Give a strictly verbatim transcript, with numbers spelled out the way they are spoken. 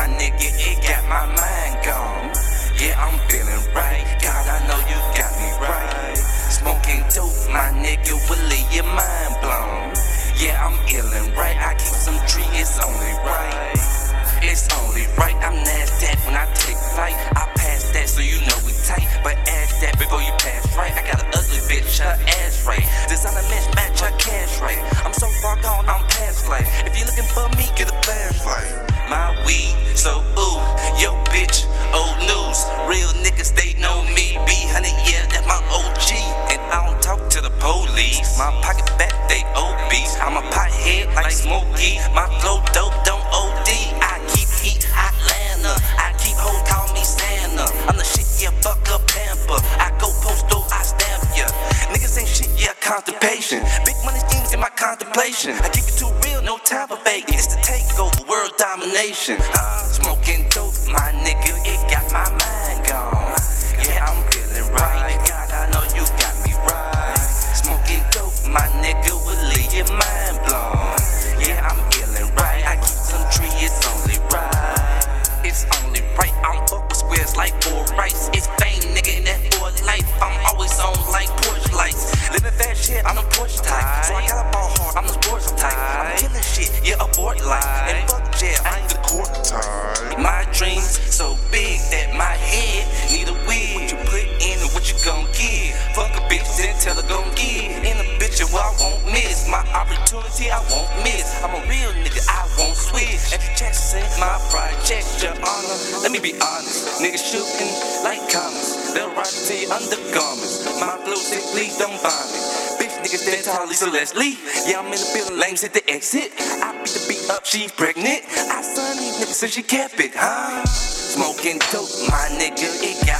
my nigga, it got my mind gone. Yeah, I'm feeling right, God, I know you got me right. Smoking dope, my nigga, will leave your mind blown. Yeah, I'm illin' right, I keep some tree, it's only right. It's only right, I'm NASDAQ when I take flight. I pass that so you know we tight, but ask that before you pass right. I got an ugly bitch, her ass right. Designer mismatch, her cash right. I'm so far gone, I'm past life. If you looking for me, get a flashlight. My weed, so ooh, yo bitch, old news. Real niggas, they know me. B one hundred, yeah, that's my O G. And I don't talk to the police. My pocket back, they obese. I'm a pothead like Smokey. My flow dope, don't O D. I keep heat, Atlanta. I keep hoes, call me Santa. I'm the shit, yeah, fuck a pamper. I go postal, I stamp ya. Niggas ain't shit, yeah, constipation. Big money things in my contemplation. I keep it too real, no time for fake. It's the takeover, world domination. Uh, smoking dope, my nigga, it got my mind gone. Yeah, I'm feeling right. God, I know you got me right. Smoking dope, my nigga, will leave your mind blown. Yeah, I'm feeling right. I keep some tree, it's only right. It's only right. I'm up with squares like four rice. It's fame, nigga, in that for life. I'm always on like porch lights. Living fast shit, I'm a Porsche type. So I got a ball hard, I'm the sports type. I'm killing shit, yeah, abort life. And fuck jail, I ain't the court type. My dreams so big that my head need a wig. What you put in and what you gon' give. Fuck a bitch, then tell her gon' give. In a bitch, well, I won't miss. My opportunity, I won't miss. I'm a real nigga, I won't switch. Andrew Jackson, my project, your honor. Let me be honest, niggas shooting like commas. They'll ride to your undergarments. My flow simply don't bind me. Bitch niggas dead tall, Lisa Leslie. Yeah, I'm in the building, lames hit the exit. I beat the beat up, she's pregnant. I son these niggas since she kept it, huh? Smoking dope, my nigga, it got